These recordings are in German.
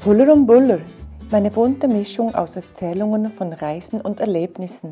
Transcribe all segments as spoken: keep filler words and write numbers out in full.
Huller und Buller, meine bunte Mischung aus Erzählungen von Reisen und Erlebnissen.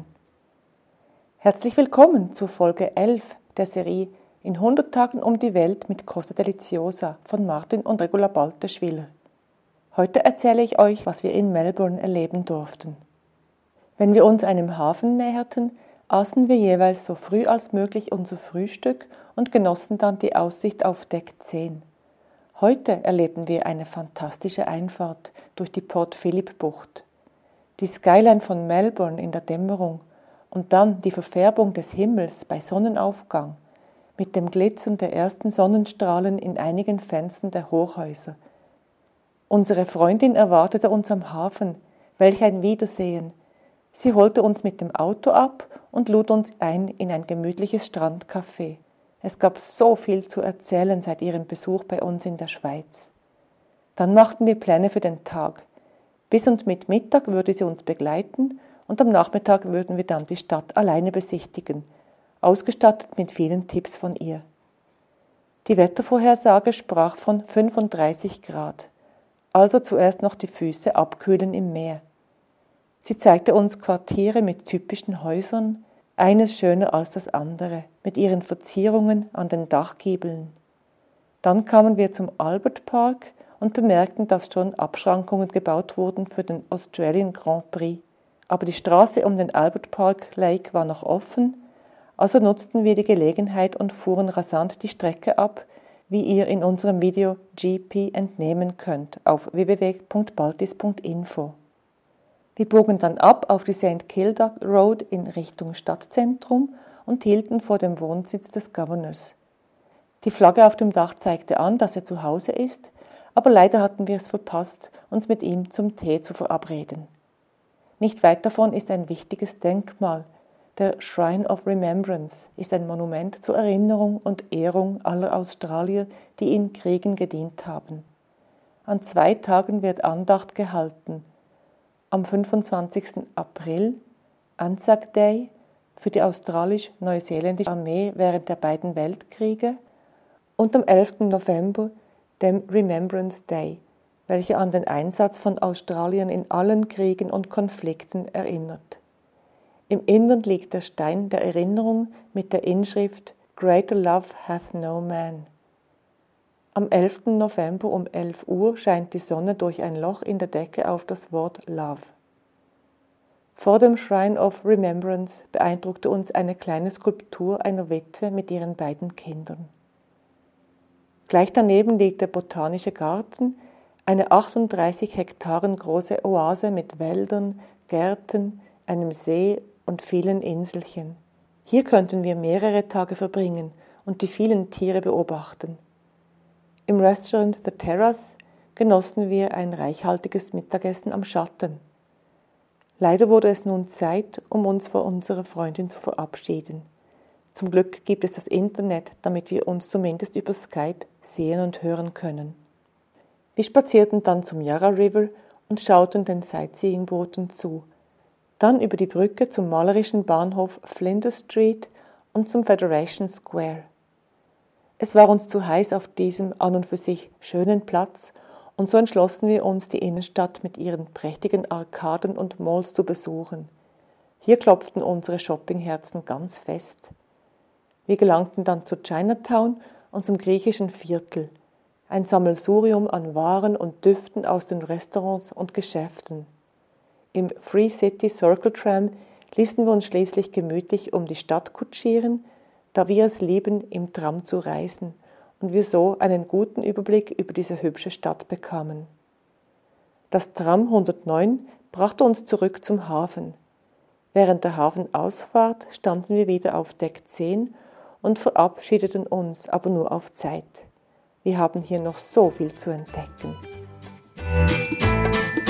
Herzlich willkommen zur Folge elf der Serie In hundert Tagen um die Welt mit Costa Deliciosa von Martin und Regula Balteschwiller. Heute erzähle ich euch, was wir in Melbourne erleben durften. Wenn wir uns einem Hafen näherten, aßen wir jeweils so früh als möglich unser Frühstück und genossen dann die Aussicht auf Deck zehn. Heute erleben wir eine fantastische Einfahrt durch die Port Phillip Bucht. Die Skyline von Melbourne in der Dämmerung und dann die Verfärbung des Himmels bei Sonnenaufgang mit dem Glitzern der ersten Sonnenstrahlen in einigen Fenstern der Hochhäuser. Unsere Freundin erwartete uns am Hafen, welch ein Wiedersehen. Sie holte uns mit dem Auto ab und lud uns ein in ein gemütliches Strandcafé. Es gab so viel zu erzählen seit ihrem Besuch bei uns in der Schweiz. Dann machten wir Pläne für den Tag. Bis und mit Mittag würde sie uns begleiten und am Nachmittag würden wir dann die Stadt alleine besichtigen, ausgestattet mit vielen Tipps von ihr. Die Wettervorhersage sprach von fünfunddreißig Grad, also zuerst noch die Füße abkühlen im Meer. Sie zeigte uns Quartiere mit typischen Häusern, eines schöner als das andere, mit ihren Verzierungen an den Dachgiebeln. Dann kamen wir zum Albert Park und bemerkten, dass schon Abschrankungen gebaut wurden für den Australian Grand Prix. Aber die Straße um den Albert Park Lake war noch offen, also nutzten wir die Gelegenheit und fuhren rasant die Strecke ab, wie ihr in unserem Video G P entnehmen könnt auf w w w punkt baltis punkt info. Wir bogen dann ab auf die Saint Kilda Road in Richtung Stadtzentrum und hielten vor dem Wohnsitz des Governors. Die Flagge auf dem Dach zeigte an, dass er zu Hause ist, aber leider hatten wir es verpasst, uns mit ihm zum Tee zu verabreden. Nicht weit davon ist ein wichtiges Denkmal. Der Shrine of Remembrance ist ein Monument zur Erinnerung und Ehrung aller Australier, die in Kriegen gedient haben. An zwei Tagen wird Andacht gehalten. Am fünfundzwanzigsten April, Anzac Day, für die australisch-neuseeländische Armee während der beiden Weltkriege, und am elften November, dem Remembrance Day, welcher an den Einsatz von Australiern in allen Kriegen und Konflikten erinnert. Im Innern liegt der Stein der Erinnerung mit der Inschrift Greater Love hath no man. Am elften November um elf Uhr scheint die Sonne durch ein Loch in der Decke auf das Wort Love. Vor dem Shrine of Remembrance beeindruckte uns eine kleine Skulptur einer Witwe mit ihren beiden Kindern. Gleich daneben liegt der Botanische Garten, eine achtunddreißig Hektaren große Oase mit Wäldern, Gärten, einem See und vielen Inselchen. Hier könnten wir mehrere Tage verbringen und die vielen Tiere beobachten. Im Restaurant The Terrace genossen wir ein reichhaltiges Mittagessen am Schatten. Leider wurde es nun Zeit, um uns von unserer Freundin zu verabschieden. Zum Glück gibt es das Internet, damit wir uns zumindest über Skype sehen und hören können. Wir spazierten dann zum Yarra River und schauten den Sightseeing-Booten zu. Dann über die Brücke zum malerischen Bahnhof Flinders Street und zum Federation Square. Es war uns zu heiß auf diesem an und für sich schönen Platz und so entschlossen wir uns, die Innenstadt mit ihren prächtigen Arkaden und Malls zu besuchen. Hier klopften unsere Shoppingherzen ganz fest. Wir gelangten dann zu Chinatown und zum griechischen Viertel, ein Sammelsurium an Waren und Düften aus den Restaurants und Geschäften. Im Free City Circle Tram ließen wir uns schließlich gemütlich um die Stadt kutschieren, da wir es lieben, im Tram zu reisen und wir so einen guten Überblick über diese hübsche Stadt bekamen. Das Tram hundertneun brachte uns zurück zum Hafen. Während der Hafenausfahrt standen wir wieder auf Deck zehn und verabschiedeten uns, aber nur auf Zeit. Wir haben hier noch so viel zu entdecken.